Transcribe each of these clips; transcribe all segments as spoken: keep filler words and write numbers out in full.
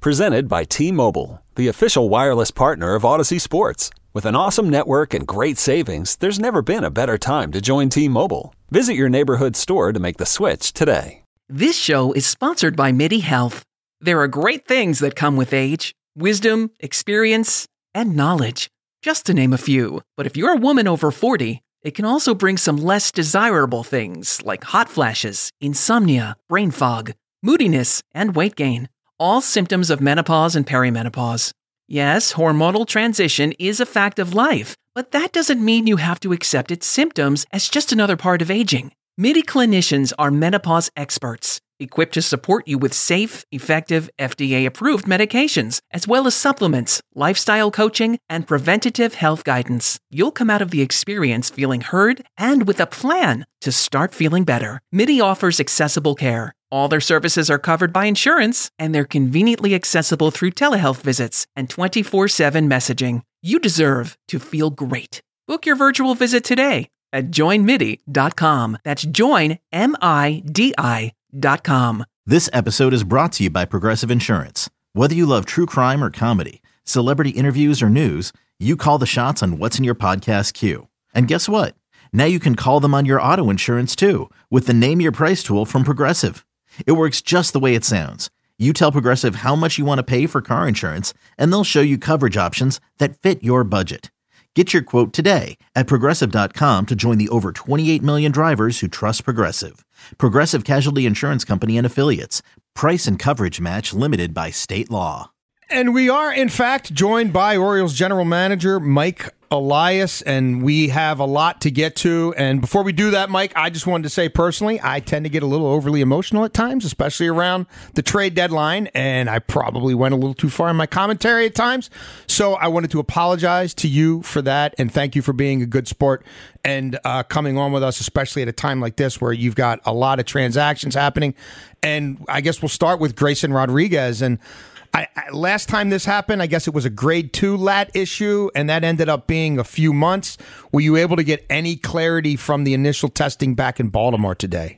Presented by T-Mobile, the official wireless partner of Odyssey Sports. With an awesome network and great savings, there's never been a better time to join T-Mobile. Visit your neighborhood store to make the switch today. This show is sponsored by MIDI Health. There are great things that come with age. Wisdom, experience, and knowledge. Just to name a few. But if you're a woman over forty, it can also bring some less desirable things like hot flashes, insomnia, brain fog, moodiness, and weight gain. All symptoms of menopause and perimenopause. Yes, hormonal transition is a fact of life, but that doesn't mean you have to accept its symptoms as just another part of aging. MIDI clinicians are menopause experts, equipped to support you with safe, effective, F D A-approved medications, as well as supplements, lifestyle coaching, and preventative health guidance. You'll come out of the experience feeling heard and with a plan to start feeling better. MIDI offers accessible care. All their services are covered by insurance, and they're conveniently accessible through telehealth visits and twenty-four seven messaging. You deserve to feel great. Book your virtual visit today at join midi dot com. That's join, M I D I dot com. This episode is brought to you by Progressive Insurance. Whether you love true crime or comedy, celebrity interviews or news, you call the shots on what's in your podcast queue. And guess what? Now you can call them on your auto insurance too with the Name Your Price tool from Progressive. It works just the way it sounds. You tell Progressive how much you want to pay for car insurance, and they'll show you coverage options that fit your budget. Get your quote today at Progressive dot com to join the over twenty-eight million drivers who trust Progressive. Progressive Casualty Insurance Company and Affiliates. Price and coverage match limited by state law. And we are, in fact, joined by Orioles General Manager Mike Elias, and we have a lot to get to. And before we do that, Mike, I just wanted to say personally, I tend to get a little overly emotional at times, especially around the trade deadline, and I probably went a little too far in my commentary at times. So I wanted to apologize to you for that, and thank you for being a good sport and uh, coming on with us, especially at a time like this where you've got a lot of transactions happening. And I guess we'll start with Grayson Rodriguez. And I, I, last time this happened, I guess it was a grade two lat issue, and that ended up being a few months. Were you able to get any clarity from the initial testing back in Baltimore today?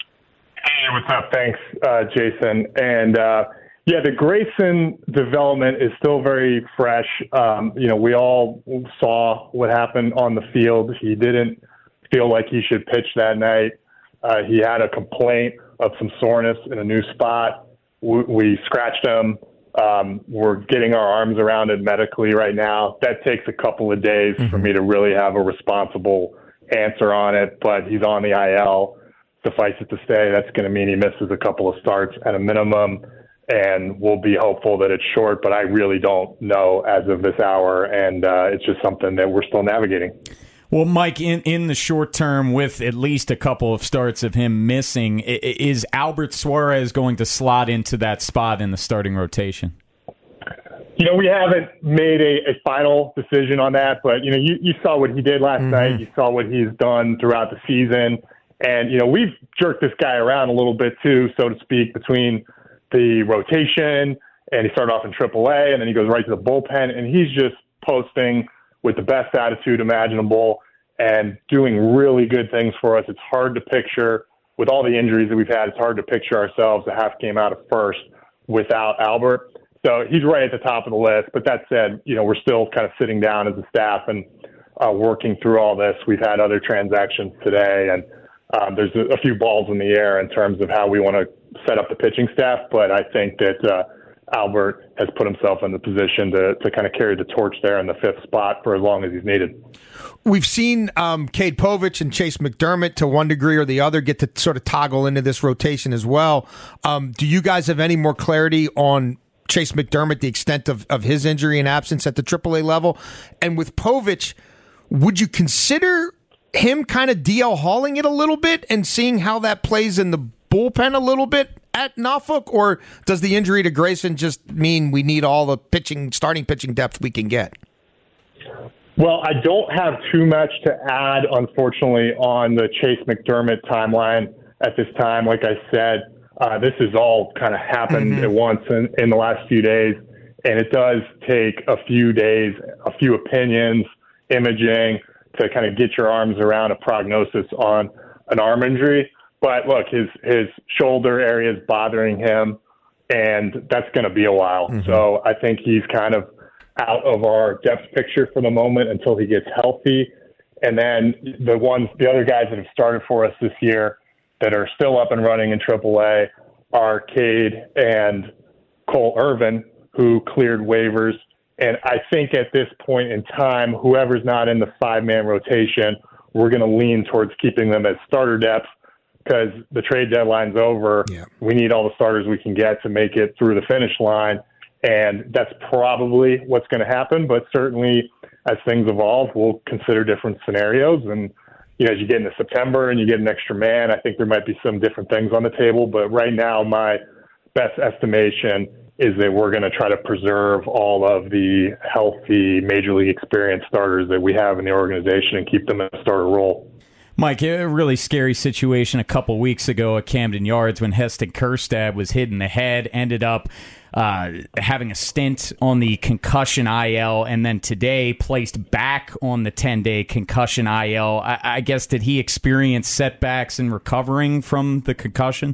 Hey, what's up? Thanks, uh, Jason. And uh, yeah, the Grayson development is still very fresh. Um, you know, we all saw what happened on the field. He didn't feel like he should pitch that night. Uh, he had a complaint of some soreness in a new spot. We, we scratched him. Um, we're getting our arms around it medically right now. That takes a couple of days mm-hmm. for me to really have a responsible answer on it, but he's on the I L. Suffice it to say, that's going to mean he misses a couple of starts at a minimum, and we'll be hopeful that it's short, but I really don't know as of this hour, and uh, it's just something that we're still navigating. Well, Mike, in, in the short term, with at least a couple of starts of him missing, is Albert Suarez going to slot into that spot in the starting rotation? You know, we haven't made a, a final decision on that, but, you know, you, you saw what he did last mm-hmm. night. You saw what he's done throughout the season. And, you know, we've jerked this guy around a little bit, too, so to speak, between the rotation, and he started off in triple A, and then he goes right to the bullpen, and he's just posting with the best attitude imaginable and doing really good things for us. It's hard to picture, with all the injuries that we've had, it's hard to picture ourselves a half game out of first without Albert. So he's right at the top of the list. But that said, you know, we're still kind of sitting down as a staff and uh, working through all this. We've had other transactions today, and um, there's a, a few balls in the air in terms of how we want to set up the pitching staff. But I think that uh, Albert has put himself in the position to, to kind of carry the torch there in the fifth spot for as long as he's needed. We've seen um, Cade Povich and Chase McDermott to one degree or the other get to sort of toggle into this rotation as well. Um, do you guys have any more clarity on Chase McDermott, the extent of, of his injury and absence at the triple A level? And with Povich, would you consider him kind of D L hauling it a little bit and seeing how that plays in the bullpen a little bit at Norfolk, or does the injury to Grayson just mean we need all the pitching, starting pitching depth we can get? Well, I don't have too much to add, unfortunately, on the Chase McDermott timeline at this time. Like I said, uh, this has all kind of happened mm-hmm. at once in, in the last few days, and it does take a few days, a few opinions, imaging to kind of get your arms around a prognosis on an arm injury. But look, his his shoulder area is bothering him. and that's going to be a while. Mm-hmm. So I think he's kind of out of our depth picture for the moment until he gets healthy. And then the ones, the other guys that have started for us this year that are still up and running in triple A are Cade and Cole Irvin, who cleared waivers. And I think at this point in time, whoever's not in the five-man rotation, we're going to lean towards keeping them as starter depth because the trade deadline's over. Yeah. We need all the starters we can get to make it through the finish line. And that's probably what's going to happen. But certainly as things evolve, we'll consider different scenarios. And, you know, as you get into September and you get an extra man, I think there might be some different things on the table. But right now, my best estimation is that we're going to try to preserve all of the healthy major league experience starters that we have in the organization and keep them in a starter role. Mike, a really scary situation a couple weeks ago at Camden Yards when Heston Kjerstad was hit in the head, ended up uh, having a stint on the concussion I L, and then today placed back on the ten-day concussion I L. I, I guess, did he experience setbacks in recovering from the concussion?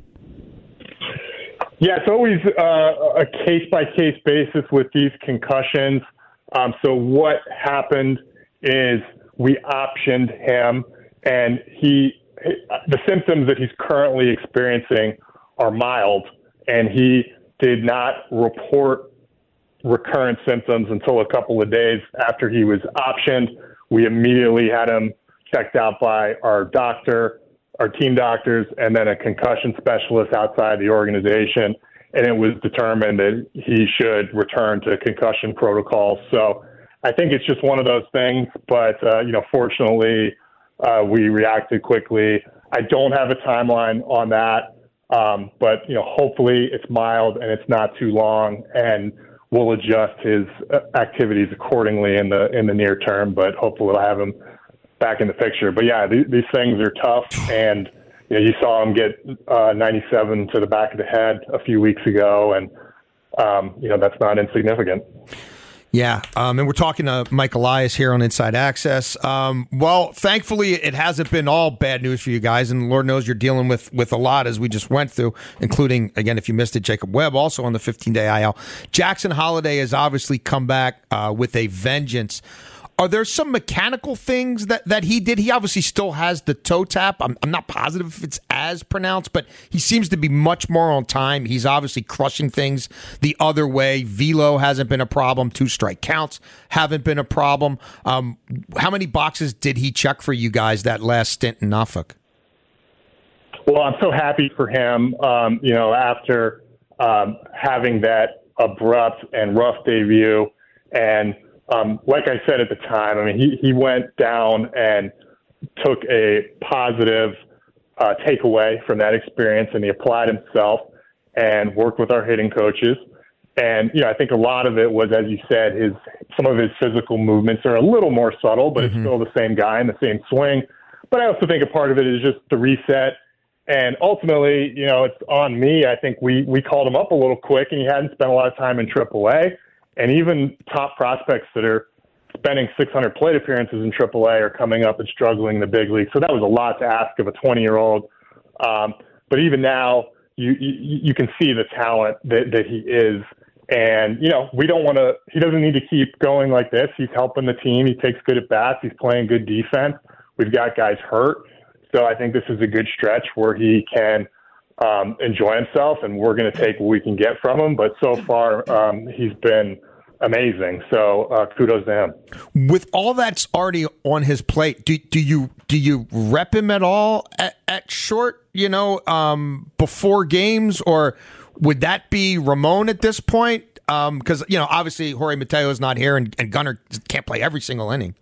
Yeah, it's always uh, a case-by-case basis with these concussions. Um, so what happened is we optioned him, and he the symptoms that he's currently experiencing are mild, and he did not report recurrent symptoms until a couple of days after he was optioned. We immediately had him checked out by our doctor, our team doctors, and then a concussion specialist outside the organization, and it was determined that he should return to concussion protocols. So I think it's just one of those things, but, uh, you know, fortunately, uh, we reacted quickly. I don't have a timeline on that, um, but, you know, hopefully it's mild and it's not too long, and we'll adjust his activities accordingly in the in the near term, but hopefully we'll have him back in the picture. But yeah, these, these things are tough, and you know, you saw him get uh, ninety-seven to the back of the head a few weeks ago, and um, you know, that's not insignificant. Yeah, um, and we're talking to Mike Elias here on Inside Access. Um, well, thankfully, it hasn't been all bad news for you guys, and Lord knows you're dealing with, with a lot as we just went through, including, again, if you missed it, Jacob Webb also on the fifteen-day I L. Jackson Holliday has obviously come back uh, with a vengeance. Are there some mechanical things that, that he did? He obviously still has the toe tap. I'm, I'm not positive if it's as pronounced, but he seems to be much more on time. He's obviously crushing things the other way. Velo hasn't been a problem. Two strike counts haven't been a problem. Um, how many boxes did he check for you guys that last stint in Norfolk? Well, I'm so happy for him, um, you know, after um, having that abrupt and rough debut. And Um, like I said at the time, I mean, he, he went down and took a positive uh, takeaway from that experience, and he applied himself and worked with our hitting coaches. And, you know, I think a lot of it was, as you said, his some of his physical movements are a little more subtle, but mm-hmm. it's still the same guy and the same swing. But I also think a part of it is just the reset. And ultimately, you know, it's on me. I think we, we called him up a little quick, and he hadn't spent a lot of time in triple A. And even top prospects that are spending six hundred plate appearances in triple A are coming up and struggling in the big league. So that was a lot to ask of a twenty-year-old. Um, but even now, you, you you can see the talent that, that he is. And, you know, we don't want to – he doesn't need to keep going like this. He's helping the team. He takes good at-bats. He's playing good defense. We've got guys hurt. So I think this is a good stretch where he can – Um, enjoy himself, and we're going to take what we can get from him. But so far, um, he's been amazing. So uh, kudos to him. With all that's already on his plate, do, do you do you rep him at all at, at short? You know, um, before games, or would that be Ramon at this point? Because um, you know, obviously Jorge Mateo is not here, and, and Gunnar can't play every single inning.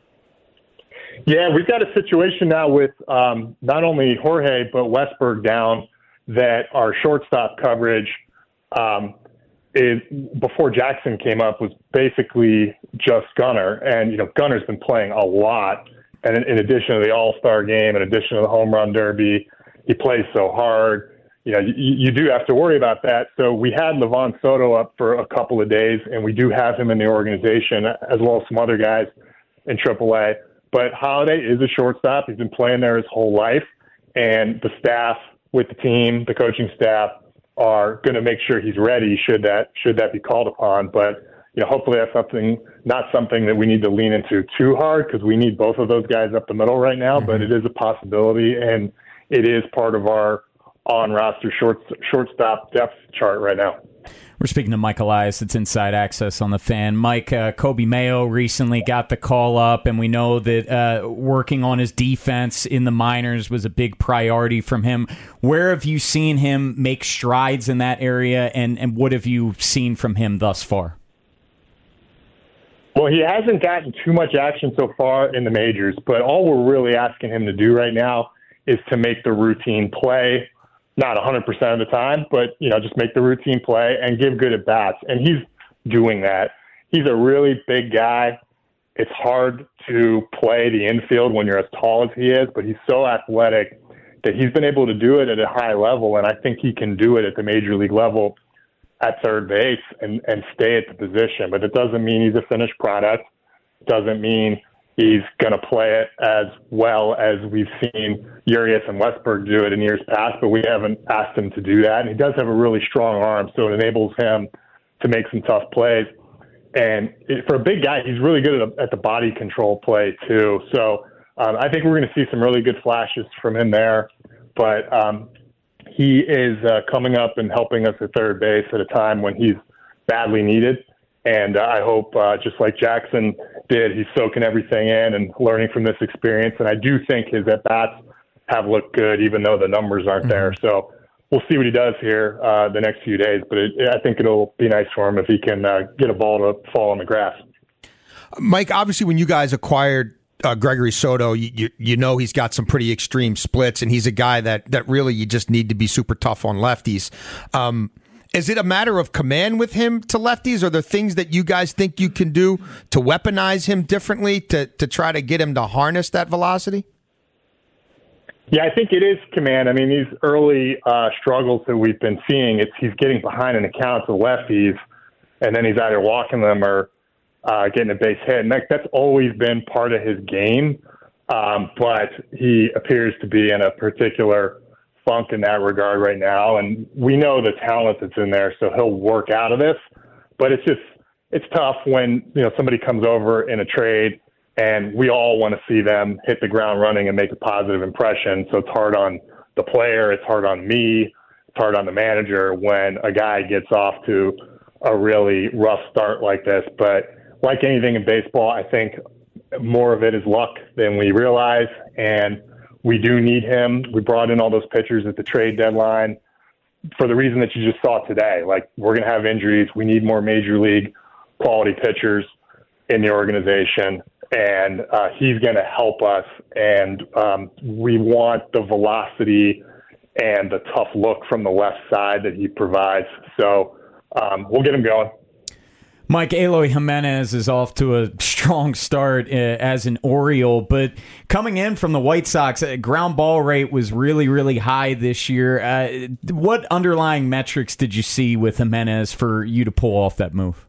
Yeah, we've got a situation now with um, not only Jorge but Westberg down, that our shortstop coverage um, is before Jackson came up was basically just Gunnar. And, you know, Gunnar's been playing a lot. And in, in addition to the All-Star game, in addition to the Home Run Derby, he plays so hard. You know, you, you do have to worry about that. So we had Levon Soto up for a couple of days, and we do have him in the organization, as well as some other guys in triple A. But Holliday is a shortstop. He's been playing there his whole life. And the staff with the team, the coaching staff, are going to make sure he's ready should that should that be called upon. But you know, hopefully that's something not something that we need to lean into too hard, because we need both of those guys up the middle right now. Mm-hmm. But it is a possibility, and it is part of our on roster short shortstop depth chart right now. We're speaking to Mike Elias. It's Inside Access on the Fan. Mike, uh, Kobe Mayo recently got the call up, and we know that uh, working on his defense in the minors was a big priority from him. Where have you seen him make strides in that area, and, and what have you seen from him thus far? Well, he hasn't gotten too much action so far in the majors, but all we're really asking him to do right now is to make the routine play. Not one hundred percent of the time, but, you know, just make the routine play and give good at-bats. And he's doing that. He's a really big guy. It's hard to play the infield when you're as tall as he is, but he's so athletic that he's been able to do it at a high level, and I think he can do it at the major league level at third base and, and stay at the position. But it doesn't mean he's a finished product. It doesn't mean he's going to play it as well as we've seen Urias and Westberg do it in years past, but we haven't asked him to do that. And he does have a really strong arm, so it enables him to make some tough plays. And it, for a big guy, he's really good at, at the body control play, too. So um, I think we're going to see some really good flashes from him there. But um, he is uh, coming up and helping us at third base at a time when he's badly needed. And uh, I hope, uh, just like Jackson did, he's soaking everything in and learning from this experience. And I do think his at-bats have looked good, even though the numbers aren't mm-hmm. there. So we'll see what he does here uh, the next few days. But it, I think it'll be nice for him if he can uh, get a ball to fall on the grass. Mike, obviously when you guys acquired uh, Gregory Soto, you, you you know he's got some pretty extreme splits, and he's a guy that, that really you just need to be super tough on lefties. Um Is it a matter of command with him to lefties? Are there things that you guys think you can do to weaponize him differently to, to try to get him to harness that velocity? Yeah, I think it is command. I mean, these early uh, struggles that we've been seeing, it's he's getting behind an account to lefties, and then he's either walking them or uh, getting a base hit. And that, that's always been part of his game, um, but he appears to be in a particular funk in that regard right now, and we know the talent that's in there, so he'll work out of this. But it's just it's tough when you know somebody comes over in a trade, and we all want to see them hit the ground running and make a positive impression. So it's hard on the player, it's hard on me, it's hard on the manager when a guy gets off to a really rough start like this. But like anything in baseball, I think more of it is luck than we realize, and we do need him. We brought in all those pitchers at the trade deadline for the reason that you just saw today. Like, we're going to have injuries. We need more major league quality pitchers in the organization, and uh, he's going to help us. And um, we want the velocity and the tough look from the left side that he provides. So um, we'll get him going. Mike, Eloy Jimenez is off to a strong start uh, as an Oriole, but coming in from the White Sox, uh, ground ball rate was really, really high this year. Uh, what underlying metrics did you see with Jimenez for you to pull off that move?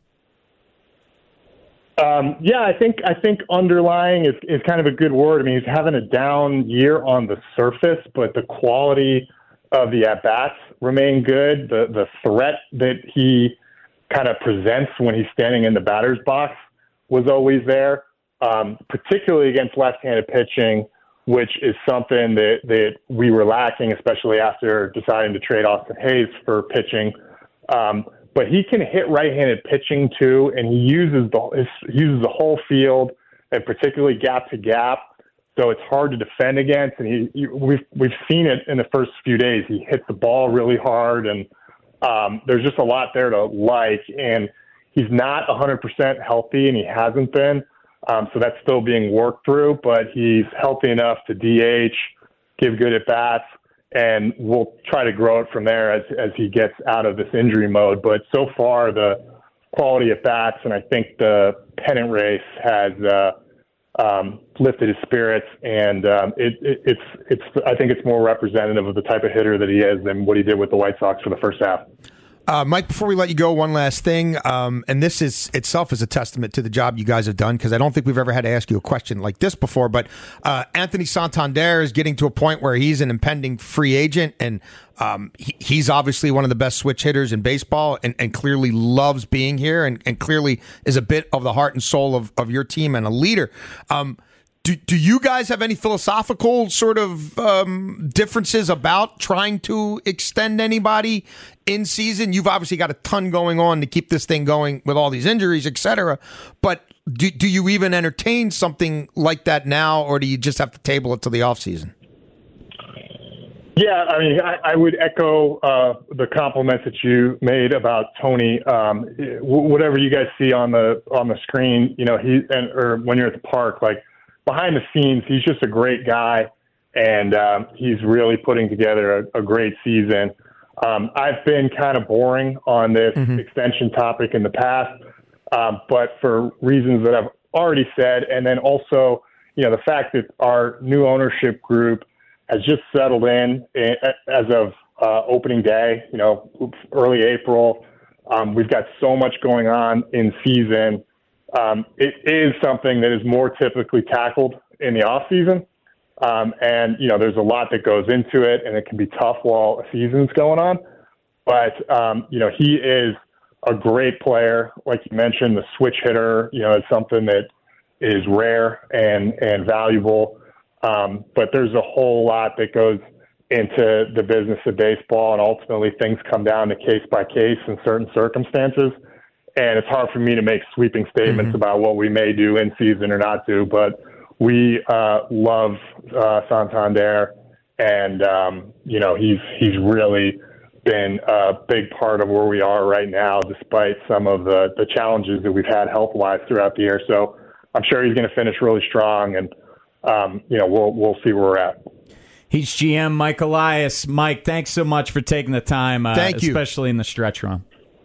Um, yeah, I think I think underlying is, is kind of a good word. I mean, he's having a down year on the surface, but the quality of the at-bats remain good. The the threat that he kind of presents when he's standing in the batter's box was always there, um, particularly against left-handed pitching, which is something that, that we were lacking, especially after deciding to trade Austin Hayes for pitching. Um, but he can hit right-handed pitching too, and he uses the his, he uses the whole field, and particularly gap to gap. So it's hard to defend against, and he, he we've we've seen it in the first few days. He hits the ball really hard, and Um, there's just a lot there to like, and he's not one hundred percent healthy, and he hasn't been, um, so that's still being worked through, but he's healthy enough to D H, give good at-bats, and we'll try to grow it from there as, as he gets out of this injury mode. But so far, the quality at-bats, and I think the pennant race has uh, um, lifted his spirits, and um, it, it, it's it's. I think it's more representative of the type of hitter that he is than what he did with the White Sox for the first half. Uh, Mike, before we let you go, one last thing, um, and this is itself is a testament to the job you guys have done, because I don't think we've ever had to ask you a question like this before, but uh, Anthony Santander is getting to a point where he's an impending free agent, and um, he, he's obviously one of the best switch hitters in baseball, and, and clearly loves being here, and, and clearly is a bit of the heart and soul of, of your team and a leader. Um, Do, do you guys have any philosophical sort of um, differences about trying to extend anybody in season? You've obviously got a ton going on to keep this thing going with all these injuries, et cetera. But do, do you even entertain something like that now, or do you just have to table it to the offseason? Yeah, I mean, I, I would echo uh, the compliments that you made about Tony. Um, w- whatever you guys see on the on the screen, you know, he and or when you're at the park, like, behind the scenes, he's just a great guy, and um, he's really putting together a, a great season. Um, I've been kind of boring on this mm-hmm. extension topic in the past, um, but for reasons that I've already said, and then also, you know, the fact that our new ownership group has just settled in as of uh, opening day, you know, early April. Um, we've got so much going on in season. Um, it is something that is more typically tackled in the off season. Um, and, you know, there's a lot that goes into it, and it can be tough while a season's going on. But, um, you know, he is a great player. Like you mentioned, the switch hitter, you know, is something that is rare and, and valuable. Um, but there's a whole lot that goes into the business of baseball, and ultimately things come down to case by case in certain circumstances. And it's hard for me to make sweeping statements mm-hmm. about what we may do in season or not do, but we uh, love uh, Santander, and um, you know he's he's really been a big part of where we are right now, despite some of the, the challenges that we've had health-wise throughout the year. So I'm sure he's going to finish really strong, and um, you know we'll we'll see where we're at. He's G M Mike Elias. Mike, thanks so much for taking the time, uh, Thank you. especially in the stretch run.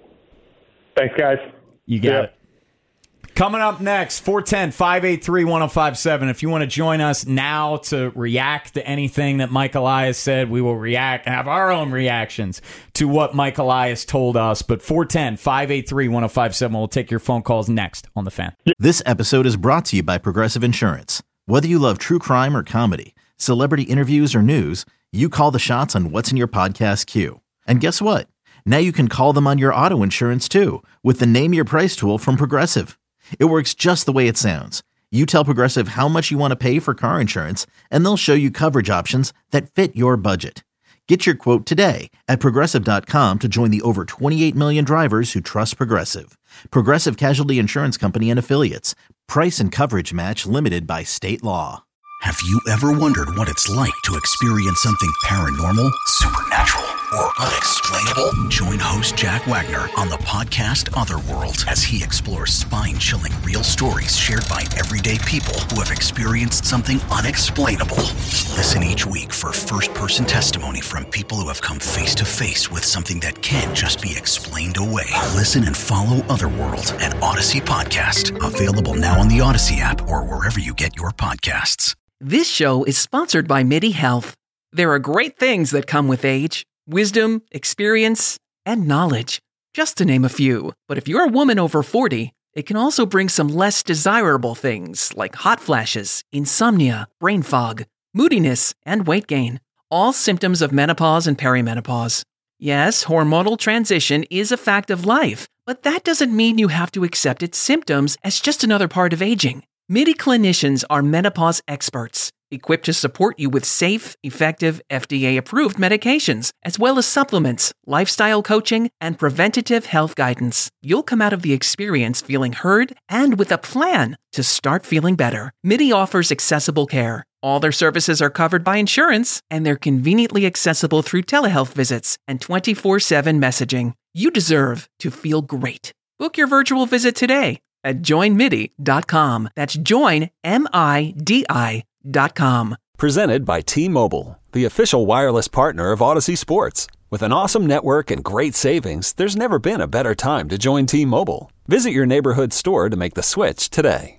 Thanks, guys. You got yep. it. Coming up next, four one zero, five eight three, one zero five seven. If you want to join us now to react to anything that Mike Elias said, we will react and have our own reactions to what Mike Elias told us. But four one zero, five eight three, one zero five seven. We'll take your phone calls next on The Fan. This episode is brought to you by Progressive Insurance. Whether you love true crime or comedy, celebrity interviews or news, you call the shots on what's in your podcast queue. And guess what? Now you can call them on your auto insurance, too, with the Name Your Price tool from Progressive. It works just the way it sounds. You tell Progressive how much you want to pay for car insurance, and they'll show you coverage options that fit your budget. Get your quote today at Progressive dot com to join the over twenty-eight million drivers who trust Progressive. Progressive Casualty Insurance Company and Affiliates. Price and coverage match limited by state law. Have you ever wondered what it's like to experience something paranormal, supernatural, or unexplainable? Join host Jack Wagner on the podcast Otherworld as he explores spine-chilling real stories shared by everyday people who have experienced something unexplainable. Listen each week for first-person testimony from people who have come face-to-face with something that can't just be explained away. Listen and follow Otherworld, an Odyssey podcast, available now on the Odyssey app or wherever you get your podcasts. This show is sponsored by MIDI Health. There are great things that come with age. Wisdom, experience, and knowledge, just to name a few. But if you're a woman over forty, it can also bring some less desirable things like hot flashes, insomnia, brain fog, moodiness, and weight gain. All symptoms of menopause and perimenopause. Yes, hormonal transition is a fact of life, but that doesn't mean you have to accept its symptoms as just another part of aging. MIDI clinicians are menopause experts, equipped to support you with safe, effective, F D A-approved medications, as well as supplements, lifestyle coaching, and preventative health guidance. You'll come out of the experience feeling heard and with a plan to start feeling better. MIDI offers accessible care. All their services are covered by insurance, and they're conveniently accessible through telehealth visits and twenty-four seven messaging. You deserve to feel great. Book your virtual visit today at join midi dot com. That's join, M I D I dot com. Presented by T-Mobile, the official wireless partner of Odyssey Sports. With an awesome network and great savings, there's never been a better time to join T-Mobile. Visit your neighborhood store to make the switch today.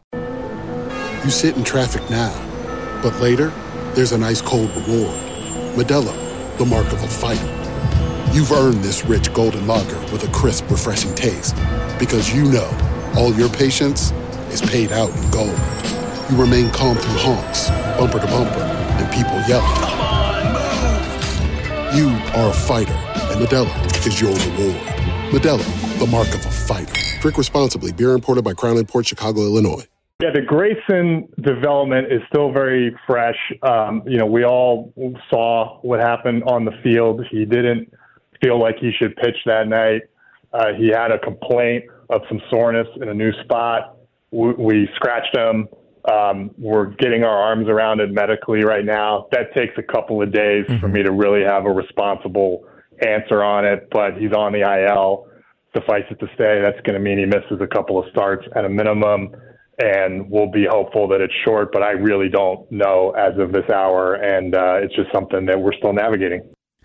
You sit in traffic now, but later, there's an ice-cold reward. Modelo, the mark of a fighter. you've earned this rich golden lager with a crisp, refreshing taste. Because you know, all your patience is paid out in gold. You remain calm through honks, bumper to bumper, and people yelling. Come on, move! You are a fighter, and Modelo is your reward. Modelo, the mark of a fighter. Drink responsibly. Beer imported by Crown Imports, Chicago, Illinois. Yeah, the Grayson development is still very fresh. Um, you know, we all saw what happened on the field. He didn't feel like he should pitch that night. Uh, he had a complaint of some soreness in a new spot. We, we scratched him. Um, we're getting our arms around it medically right now. That takes a couple of days mm-hmm. for me to really have a responsible answer on it, but he's on the I L. Suffice it to say, that's going to mean he misses a couple of starts at a minimum, and we'll be hopeful that it's short, but I really don't know as of this hour, and uh, it's just something that we're still navigating.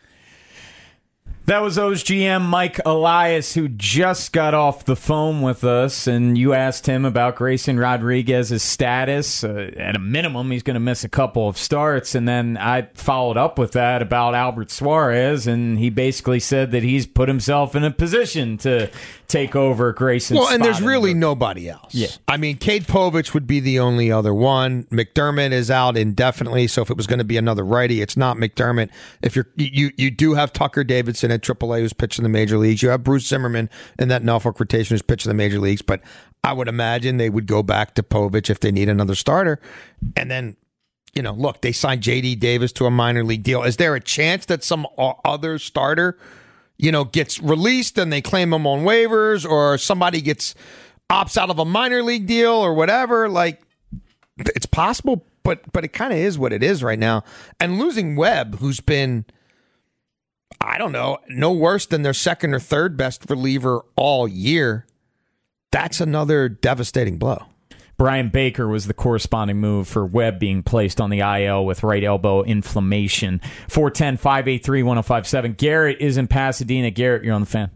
That was O's G M Mike Elias, who just got off the phone with us, and you asked him about Grayson Rodriguez's status. Uh, at a minimum, he's going to miss a couple of starts, and then I followed up with that about Albert Suarez, and he basically said that he's put himself in a position to take over Grayson's Well, and spot there's really the, nobody else. Yeah. I mean, Cade Povich would be the only other one. McDermott is out indefinitely, so if it was going to be another righty, it's not McDermott. If you're you you do have Tucker Davidson at triple A who's pitching the major leagues. You have Bruce Zimmerman in that Norfolk rotation who's pitching the major leagues, but I would imagine they would go back to Povich if they need another starter. And then, you know, look, they signed J D Davis to a minor league deal. Is there a chance that some other starter, you know, gets released and they claim him on waivers, or somebody gets opts out of a minor league deal or whatever? Like, it's possible, but but it kind of is what it is right now. And losing Webb, who's been, I don't know, no worse than their second or third best reliever all year, that's another devastating blow. Brian Baker was the corresponding move for Webb being placed on the I L with right elbow inflammation. four one zero, five eight three, one zero five seven. Garrett is in Pasadena. Garrett, you're on the Fan.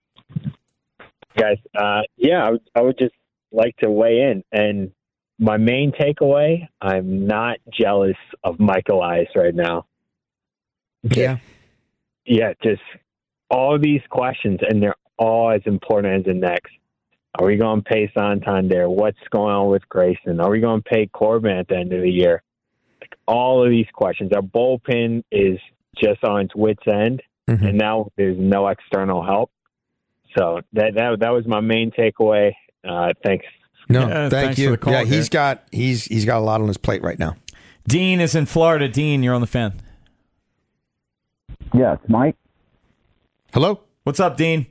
Guys, uh, yeah, I would, I would just like to weigh in. And my main takeaway, I'm not jealous of Mike Elias right now. Yeah. Yeah, just all these questions, and they're all as important as the next. Are we going to pay Santander? What's going on with Grayson? Are we going to pay Corbin at the end of the year? Like, all of these questions. Our bullpen is just on its wit's end, mm-hmm. and now there's no external help. So that that that was my main takeaway. Uh, thanks. No, yeah, thank you. Call, yeah, Garrett. he's got he's he's got a lot on his plate right now. Dean is in Florida. Dean, you're on the Fan. Yeah, it's Mike. Hello. What's up, Dean?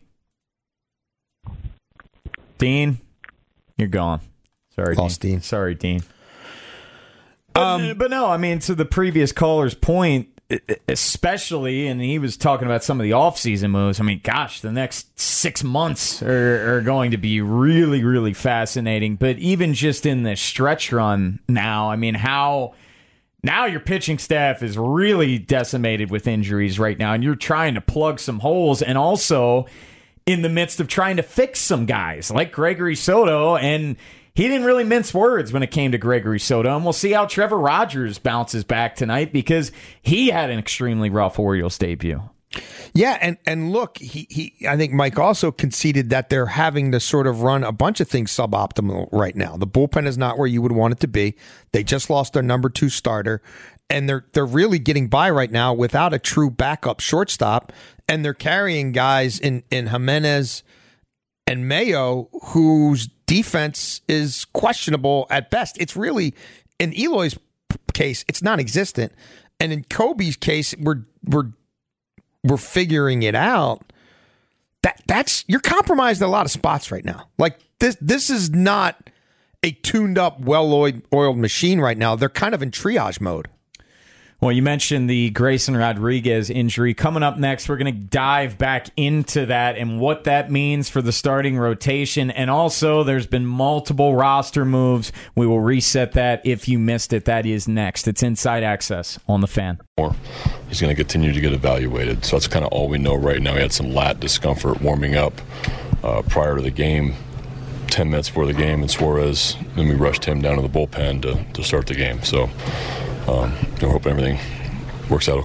Dean, you're gone. Sorry, Lost Dean. Dean. Sorry, Dean. But, um, but no, I mean, to the previous caller's point, especially, and he was talking about some of the offseason moves. I mean, gosh, the next six months are, are going to be really, really fascinating. But even just in this stretch run now, I mean, how... Now your pitching staff is really decimated with injuries right now, and you're trying to plug some holes, and also in the midst of trying to fix some guys like Gregory Soto, and he didn't really mince words when it came to Gregory Soto, and we'll see how Trevor Rogers bounces back tonight because he had an extremely rough Orioles debut. Yeah, and, and look, he, he I think Mike also conceded that they're having to sort of run a bunch of things suboptimal right now. The bullpen is not where you would want it to be. They just lost their number two starter, and they're they're really getting by right now without a true backup shortstop, and they're carrying guys in, in Jimenez and Mayo whose defense is questionable at best. It's really, in Eloy's case, it's non-existent, and in Kobe's case, we're we're we're figuring it out. That that's you're compromised in a lot of spots right now. Like this this is not a tuned up, well-oiled oiled machine right now. They're kind of in triage mode. Well, you mentioned the Grayson Rodriguez injury. Coming up next, we're going to dive back into that and what that means for the starting rotation. And also, there's been multiple roster moves. We will reset that if you missed it. That is next. It's Inside Access on the Fan. He's going to continue to get evaluated. So that's kind of all we know right now. He had some lat discomfort warming up uh, prior to the game, ten minutes before the game, and Suarez. Then we rushed him down to the bullpen to, to start the game. So Um, I hope everything works out okay.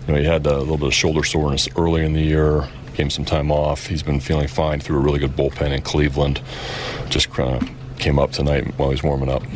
You know, he had a little bit of shoulder soreness early in the year, gave him some time off. He's been feeling fine through a really good bullpen in Cleveland. Just kind of came up tonight while he's warming up.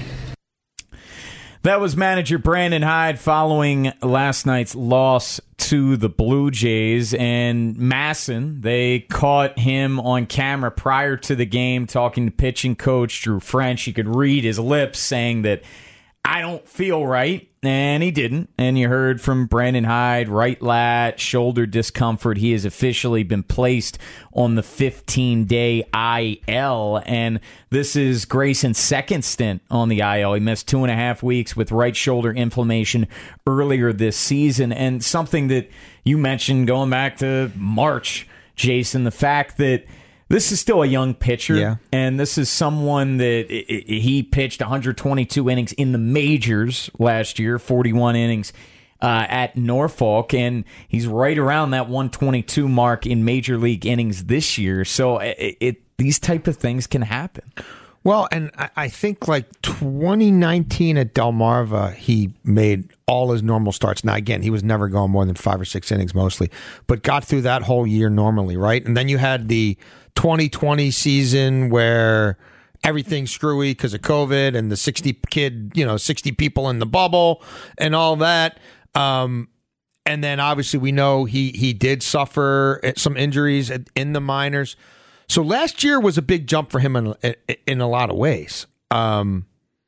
That was manager Brandon Hyde following last night's loss to the Blue Jays. And Masson, they caught him on camera prior to the game talking to pitching coach Drew French. You could read his lips saying that, I don't feel right. And he didn't. And you heard from Brandon Hyde, right lat, shoulder discomfort. He has officially been placed on the fifteen-day I L. And this is Grayson's second stint on the I L. He missed two and a half weeks with right shoulder inflammation earlier this season. And something that you mentioned going back to March, Jason, the fact that this is still a young pitcher, yeah. and this is someone that he pitched one hundred twenty-two innings in the majors last year, forty-one innings uh, at Norfolk, and he's right around that one twenty-two mark in major league innings this year. So it, it these type of things can happen. Well, and I, I think like twenty nineteen at Delmarva, he made all his normal starts. Now, again, he was never going more than five or six innings mostly, but got through that whole year normally, right? And then you had the twenty twenty season where everything's screwy because of COVID and the sixty kid, you know, sixty people in the bubble and all that. Um, and then obviously we know he he did suffer some injuries in the minors. So last year was a big jump for him in in a lot of ways. Um,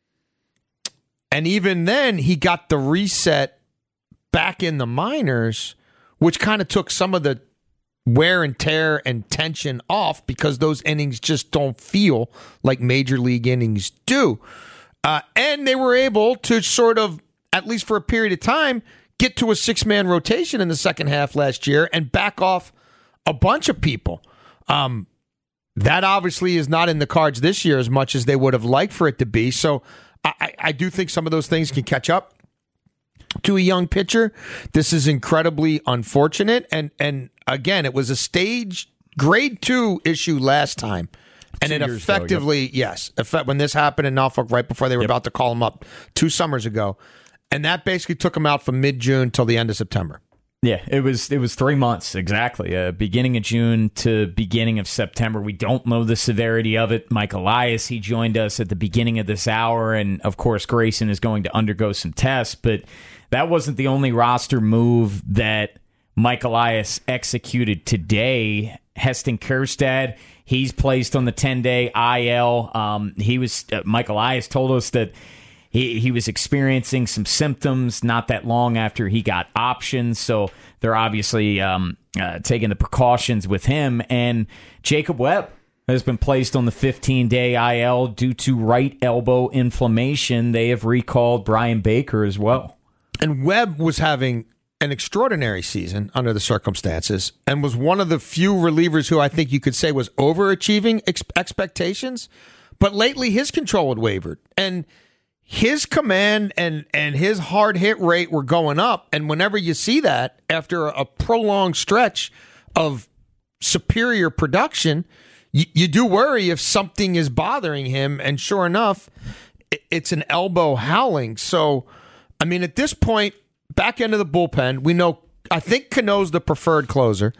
and even then, he got the reset back in the minors, which kind of took some of the wear and tear and tension off because those innings just don't feel like major league innings do. Uh, and they were able to sort of, at least for a period of time, get to a six-man rotation in the second half last year and back off a bunch of people. Um, that obviously is not in the cards this year as much as they would have liked for it to be. So I, I do think some of those things can catch up to a young pitcher. This is incredibly unfortunate. And, and again, it was a stage grade two issue last time. And two it effectively, ago, yep. yes, effect, when this happened in Norfolk right before they were yep. about to call him up two summers ago. And that basically took him out from mid-June till the end of September. Yeah, it was it was three months, exactly. Uh, beginning of June to beginning of September. We don't know the severity of it. Mike Elias, he joined us at the beginning of this hour, and of course Grayson is going to undergo some tests, but that wasn't the only roster move that Mike Elias executed today. Heston Kjerstad, he's placed on the ten-day I L. Um, he was uh, Mike Elias told us that He he was experiencing some symptoms not that long after he got options, so they're obviously um, uh, taking the precautions with him. And Jacob Webb has been placed on the fifteen-day I L due to right elbow inflammation. They have recalled Brian Baker as well. And Webb was having an extraordinary season under the circumstances and was one of the few relievers who I think you could say was overachieving ex- expectations. But lately his control had wavered. And his command and, and his hard hit rate were going up. And whenever you see that after a prolonged stretch of superior production, you, you do worry if something is bothering him. And sure enough, it, it's an elbow howling. So, I mean, at this point, back end of the bullpen, we know, I think Cano's the preferred closer.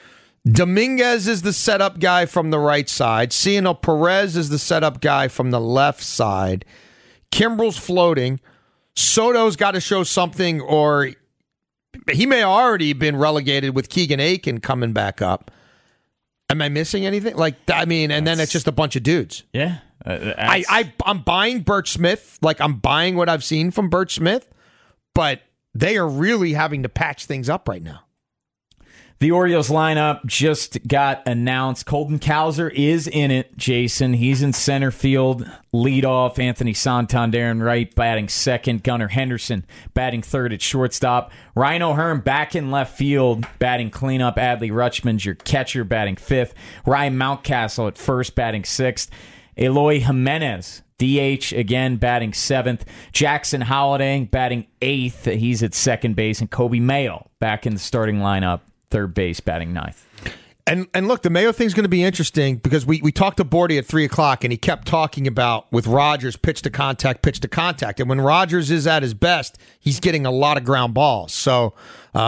Dominguez is the setup guy from the right side. Ciano Perez is the setup guy from the left side. Kimbrel's floating. Soto's got to show something, or he may have already been relegated with Keegan Aiken coming back up. Am I missing anything? Like, I mean, and That's, then it's just a bunch of dudes. Yeah. Uh, I, I, I'm buying Birch Smith. Like, I'm buying what I've seen from Birch Smith, but they are really having to patch things up right now. The Orioles lineup just got announced. Colton Cowser is in it, Jason. He's in center field. Leadoff, Anthony Santander in right, batting second. Gunnar Henderson batting third at shortstop. Ryan O'Hearn back in left field, batting cleanup. Adley Rutschman's your catcher, batting fifth. Ryan Mountcastle at first, batting sixth. Eloy Jimenez, D H, again, batting seventh. Jackson Holliday batting eighth. He's at second base. And Kobe Mayo back in the starting lineup. Third base, batting ninth. And and look, the Mayo thing's going to be interesting because we, we talked to Bordy at three o'clock, and he kept talking about, with Rogers, pitch to contact, pitch to contact. And when Rogers is at his best, he's getting a lot of ground balls. So um,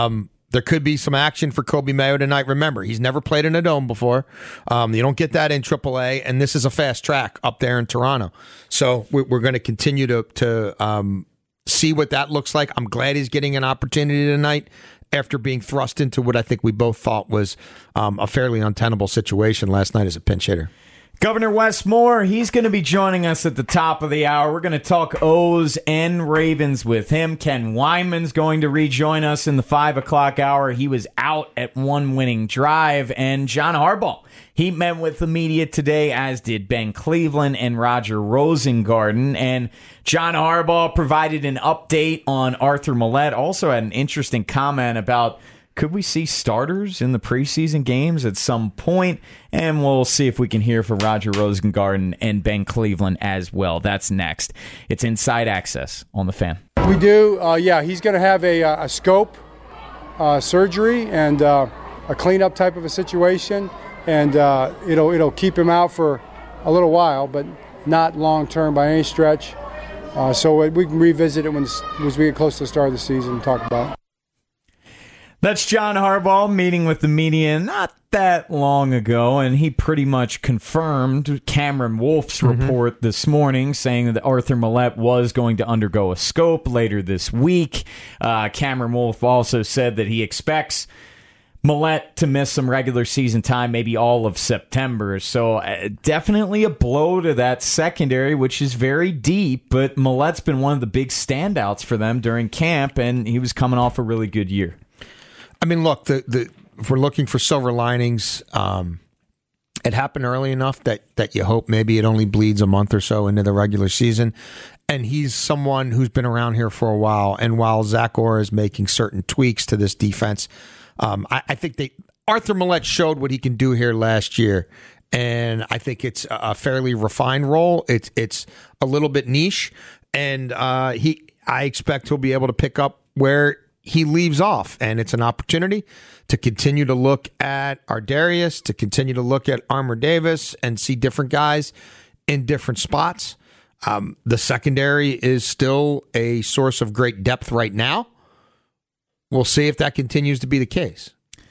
there could be some action for Kobe Mayo tonight. Remember, he's never played in a dome before. Um, you don't get that in triple A, and this is a fast track up there in Toronto. So we're, we're going to continue to to um, see what that looks like. I'm glad he's getting an opportunity tonight after being thrust into what I think we both thought was um, a fairly untenable situation last night as a pinch hitter. Governor Wes Moore, he's going to be joining us at the top of the hour. We're going to talk O's and Ravens with him. Ken Weinman's going to rejoin us in the five o'clock hour. He was out at one winning drive. And John Harbaugh, he met with the media today, as did Ben Cleveland and Roger Rosengarten. And John Harbaugh provided an update on Arthur Millette. Also had an interesting comment about, could we see starters in the preseason games at some point? And we'll see if we can hear from Roger Rosengarten and Ben Cleveland as well. That's next. It's Inside Access on The Fan. We do. Uh, yeah, he's going to have a, a scope uh, surgery and uh, a cleanup type of a situation. And uh, it'll, it'll keep him out for a little while, but not long term by any stretch. Uh, so we can revisit it when as we get close to the start of the season and talk about it. That's John Harbaugh meeting with the media not that long ago, and he pretty much confirmed Cameron Wolf's mm-hmm. report this morning, saying that Arthur Millette was going to undergo a scope later this week. Uh, Cameron Wolf also said that he expects Millette to miss some regular season time, maybe all of September. So uh, definitely a blow to that secondary, which is very deep, but Millette's been one of the big standouts for them during camp, and he was coming off a really good year. I mean, look, the, the if we're looking for silver linings, um, it happened early enough that, that you hope maybe it only bleeds a month or so into the regular season. And he's someone who's been around here for a while. And while Zach Orr is making certain tweaks to this defense, um, I, I think they Arthur Millette showed what he can do here last year. And I think it's a fairly refined role. It's it's a little bit niche. And uh, he I expect he'll be able to pick up where he leaves off, and it's an opportunity to continue to look at Ardarius, to continue to look at Armour Davis and see different guys in different spots. Um, the secondary is still a source of great depth right now. We'll see if that continues to be the case.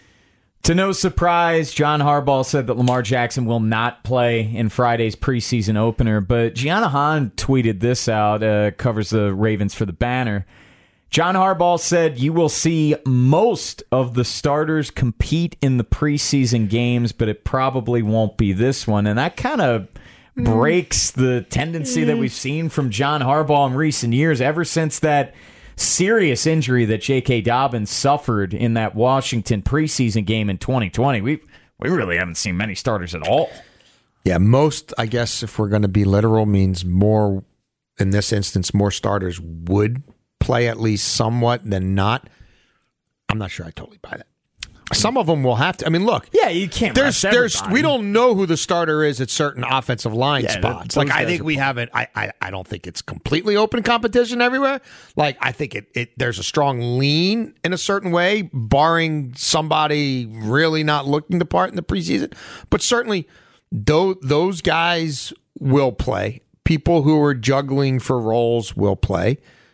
To no surprise, John Harbaugh said that Lamar Jackson will not play in Friday's preseason opener, but Gianna Hahn tweeted this out, uh, covers the Ravens for the Banner. John Harbaugh said you will see most of the starters compete in the preseason games, but it probably won't be this one. And that kind of mm. breaks the tendency mm. that we've seen from John Harbaugh in recent years, ever since that serious injury that J K. Dobbins suffered in that Washington preseason game in twenty twenty. We we really haven't seen many starters at all. Yeah, most, I guess, if we're going to be literal, means more, in this instance, more starters would play at least somewhat than not. I'm not sure I totally buy that. Some of them will have to. I mean, look. Yeah, you can't. There's, there's. We don't know who the starter is at certain offensive line yeah, spots. Like I think we haven't. I, I. I don't think it's completely open competition everywhere. Like I think it. It. There's a strong lean in a certain way, barring somebody really not looking the part in the preseason. But certainly, those those guys will play. People who are juggling for roles will play.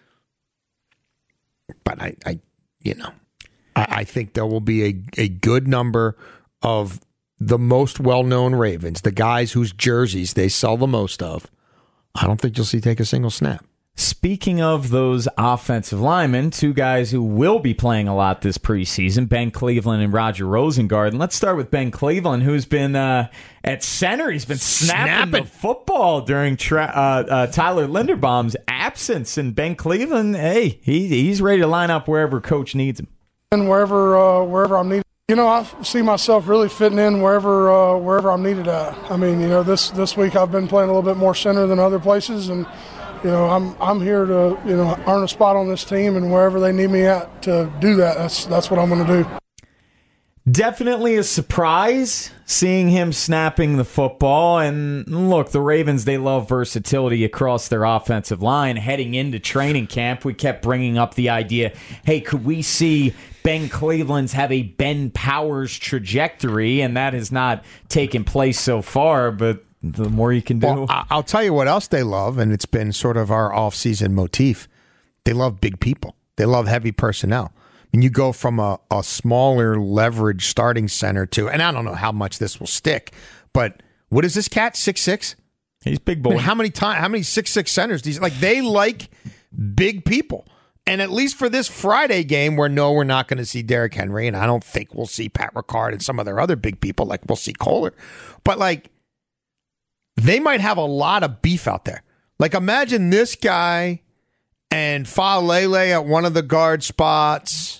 But I, I, you know, I, I think there will be a, a good number of the most well-known Ravens, the guys whose jerseys they sell the most of. I don't think you'll see take a single snap. Speaking of those offensive linemen, two guys who will be playing a lot this preseason, Ben Cleveland and Roger Rosengarten. Let's start with Ben Cleveland, who's been uh, at center. He's been snapping, snapping. the football during tra- uh, uh, Tyler Linderbaum's absence. And Ben Cleveland, hey, he, he's ready to line up wherever coach needs him. And wherever uh, wherever I'm needed. You know, I see myself really fitting in wherever uh, wherever I'm needed at. I mean, you know, this, this week I've been playing a little bit more center than other places, and you know, I'm I'm here to, you know, earn a spot on this team, and wherever they need me at to do that, that's that's what I'm going to do. Definitely a surprise seeing him snapping the football. And look, the Ravens, they love versatility across their offensive line. Heading into training camp, we kept bringing up the idea, hey, could we see Ben Cleveland's have a Ben Powers trajectory? And that has not taken place so far, but the more you can do. Well, I'll tell you what else they love, and it's been sort of our off-season motif. They love big people. They love heavy personnel. when you go from a, a smaller leverage starting center to, and I don't know how much this will stick, but what is this cat, six six? He's big boy. I mean, how many time, how many six six centers? These like they like big people. And at least for this Friday game, where no, we're not going to see Derrick Henry, and I don't think we'll see Pat Ricard and some of their other big people, like we'll see Kohler. But like, they might have a lot of beef out there. Like, imagine this guy and Faalele at one of the guard spots.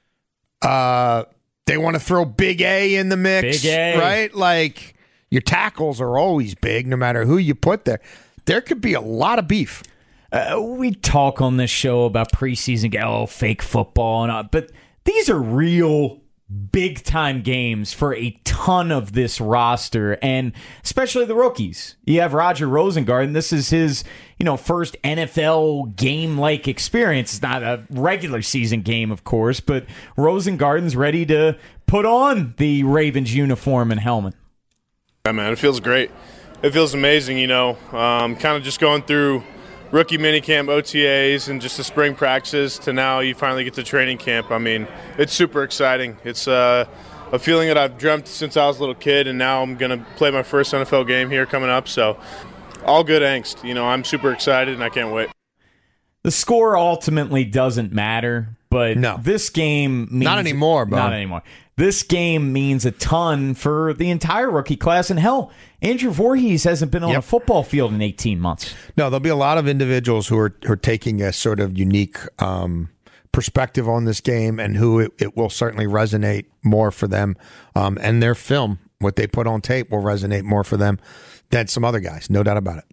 Uh, they want to throw Big A in the mix, Big A. right? Like. Your tackles are always big, no matter who you put there. There could be a lot of beef. Uh, we talk on this show about preseason, oh, fake football, and all, but these are real big-time games for a ton of this roster, and especially the rookies. You have Roger Rosengarten. This is his, you know, first N F L game-like experience. It's not a regular season game, of course, but Rosengarten's ready to put on the Ravens uniform and helmet. Yeah, man, it feels great. It feels amazing, you know, um, kind of just going through rookie minicamp, O T As, and just the spring practices to now you finally get to training camp. I mean, it's super exciting. It's uh, a feeling that I've dreamt since I was a little kid, and now I'm going to play my first N F L game here coming up. So all good angst. You know, I'm super excited, and I can't wait. The score ultimately doesn't matter, but no. this game means... Not anymore, bro. Not anymore. This game means a ton for the entire rookie class. And hell, Andrew Voorhees hasn't been on yep. a football field in eighteen months. No, there'll be a lot of individuals who are, who are taking a sort of unique um, perspective on this game, and who it, it will certainly resonate more for them. Um, and their film, what they put on tape, will resonate more for them than some other guys. No doubt about it.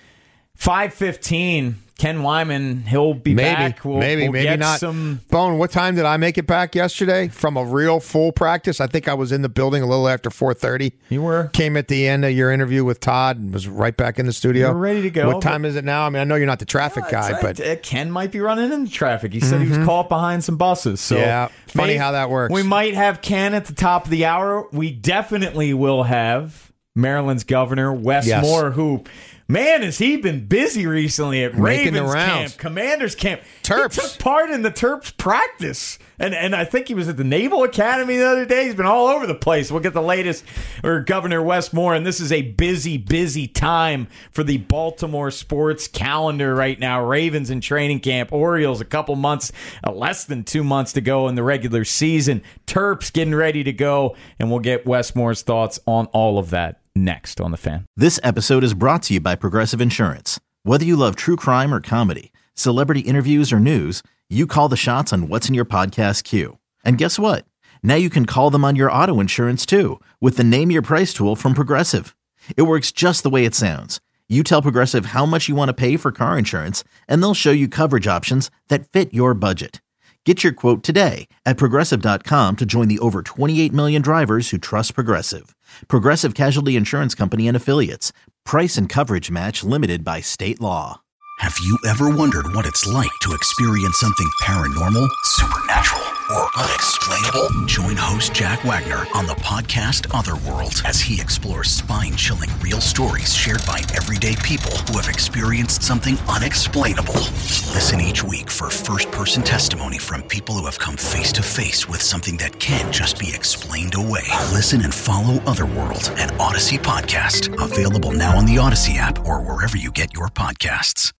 five fifteen, Ken Wyman, he'll be maybe, back. We'll, maybe, we'll maybe get not. Some... Bone, what time did I make it back yesterday from a real full practice? I think I was in the building a little after four thirty. You were? Came at the end of your interview with Todd and was right back in the studio. You were ready to go. What time is it now? I mean, I know you're not the traffic yeah, guy, right. but... Uh, Ken might be running into traffic. He said mm-hmm. he was caught behind some buses. So yeah, funny maybe, how that works. We might have Ken at the top of the hour. We definitely will have Maryland's governor, Wes yes. Moore, who... Man, has he been busy recently at Making Ravens the rounds. camp, Commanders camp. Terps. He took part in the Terps practice. And and I think he was at the Naval Academy the other day. He's been all over the place. We'll get the latest for Governor Wes Moore. And this is a busy, busy time for the Baltimore sports calendar right now. Ravens in training camp. Orioles a couple months, uh, less than two months to go in the regular season. Terps getting ready to go. And we'll get Wes Moore's thoughts on all of that next on The Fan. This episode is brought to you by Progressive Insurance. Whether you love true crime or comedy, celebrity interviews or news, you call the shots on what's in your podcast queue. And guess what? Now you can call them on your auto insurance too with the Name Your Price tool from Progressive. It works just the way it sounds. You tell Progressive how much you want to pay for car insurance, and they'll show you coverage options that fit your budget. Get your quote today at Progressive dot com to join the over twenty-eight million drivers who trust Progressive. Progressive Casualty Insurance Company and Affiliates. Price and coverage match limited by state law. Have you ever wondered what it's like to experience something paranormal, supernatural, or unexplainable? Join host Jack Wagner on the podcast Otherworld as he explores spine-chilling real stories shared by everyday people who have experienced something unexplainable. Listen each week for first-person testimony from people who have come face-to-face with something that can't just be explained away. Listen and follow Otherworld, an Odyssey podcast. Available now on the Odyssey app or wherever you get your podcasts.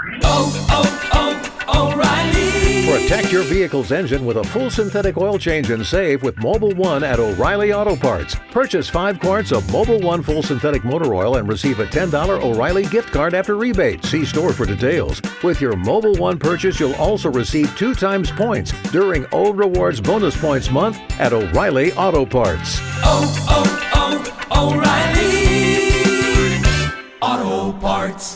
Oh, oh, oh, O'Reilly. Protect your vehicle's engine with a full synthetic oil change and save with Mobil one at O'Reilly Auto Parts. Purchase five quarts of Mobil one full synthetic motor oil and receive a ten dollars O'Reilly gift card after rebate. See store for details. With your Mobil one purchase, you'll also receive two times points during O Rewards Bonus Points Month at O'Reilly Auto Parts. Oh, oh, oh, O'Reilly Auto Parts.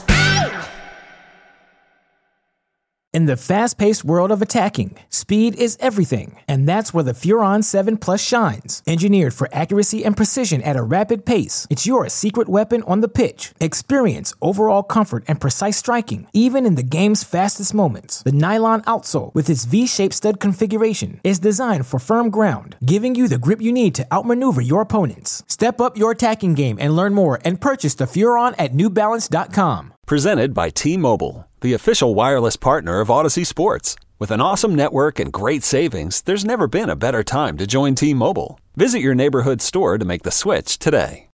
In the fast-paced world of attacking, speed is everything, and that's where the Furon seven Plus shines. Engineered for accuracy and precision at a rapid pace, it's your secret weapon on the pitch. Experience overall comfort and precise striking, even in the game's fastest moments. The nylon outsole, with its V-shaped stud configuration, is designed for firm ground, giving you the grip you need to outmaneuver your opponents. Step up your attacking game and learn more and purchase the Furon at New Balance dot com. Presented by T-Mobile, the official wireless partner of Odyssey Sports. With an awesome network and great savings, there's never been a better time to join T-Mobile. Visit your neighborhood store to make the switch today.